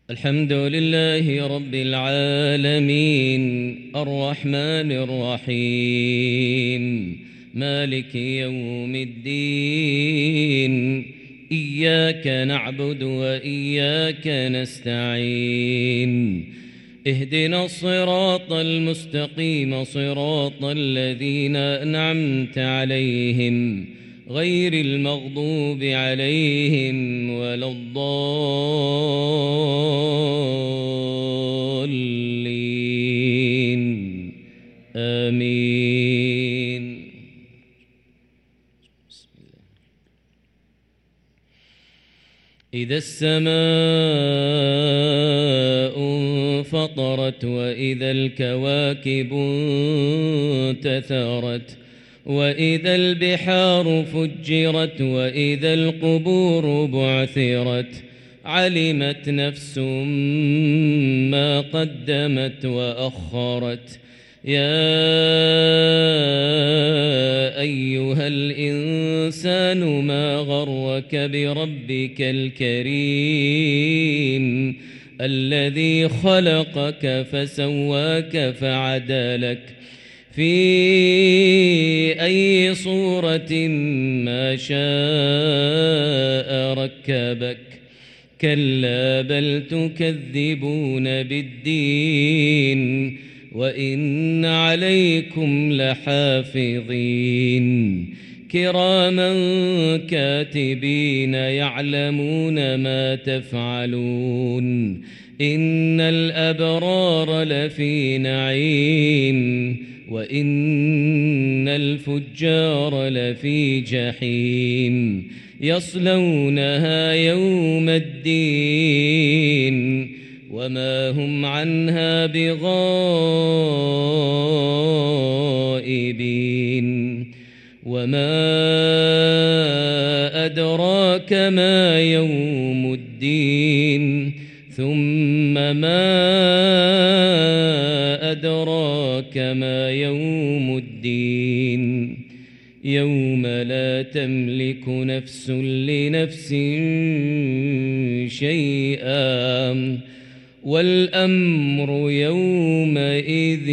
الحمد لله رب العالمين الرحمن الرحيم مالك يوم الدين إياك نعبد وإياك نستعين اهدنا الصراط المستقيم صراط الذين أنعمت عليهم غير المغضوب عليهم ولا الضالين آمين. إذا السماء انفطرت وإذا الكواكب انتثرت وإذا البحار فجرت وإذا القبور بعثرت علمت نفس ما قدمت وأخرت. يا أيها الإنسان ما غرك بربك الكريم الذي خلقك فسواك فعدلك في أي صورة ما شاء ركبك. كلا بل تكذبون بالدين وإن عليكم لحافظين كراما كاتبين يعلمون ما تفعلون. إن الأبرار لفي نعيم وإن الفجار لفي جحيم يصلونها يوم الدين وما هم عنها بغائبين. وما أدراك ما يوم الدين ثم ما أدراك ما يوم الدين يوم لا تملك نفس لنفس شيئا والأمر يومئذ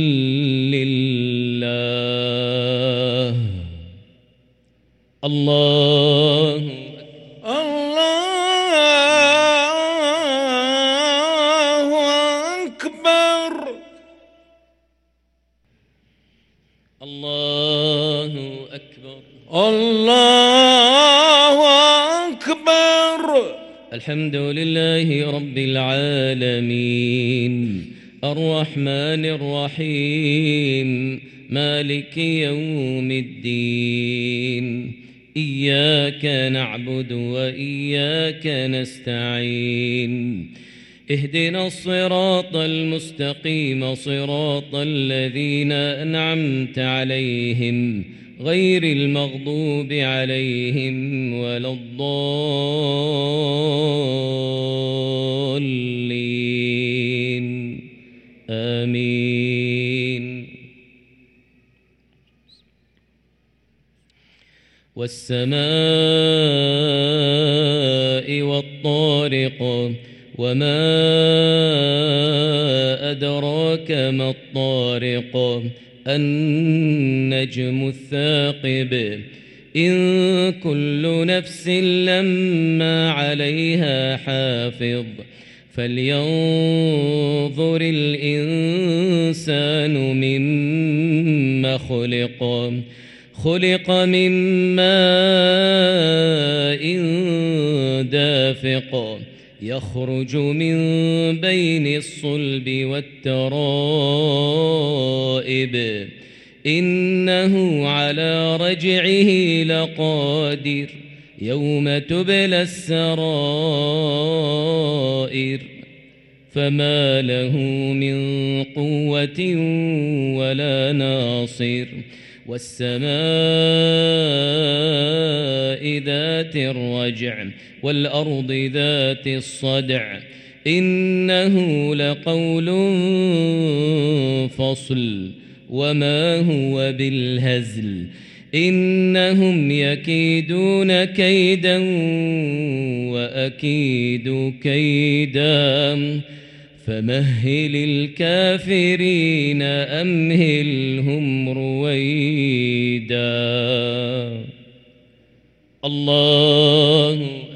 لله. الله أكبر. الله أكبر. الله أكبر. الحمد لله رب العالمين الرحمن الرحيم مالك يوم الدين إياك نعبد وإياك نستعين اهدنا الصراط المستقيم صراط الذين أنعمت عليهم غير المغضوب عليهم ولا الضالين آمين. والسماء والطارق وما أدراك ما الطارق النجم الثاقب إن كل نفس لما عليها حافظ فلينظر الإنسان مما خلق من ماء دافق يخرج من بين الصلب والترائب إنه على رجعه لقادر يوم تبلى السرائر فما له من قوة ولا ناصر. والسماء ذات الرجع والأرض ذات الصدع إنه لقول فصل وما هو بالهزل إنهم يكيدون كيدا وأكيد كيدا فمهل الكافرين أمهلهم رويدا الله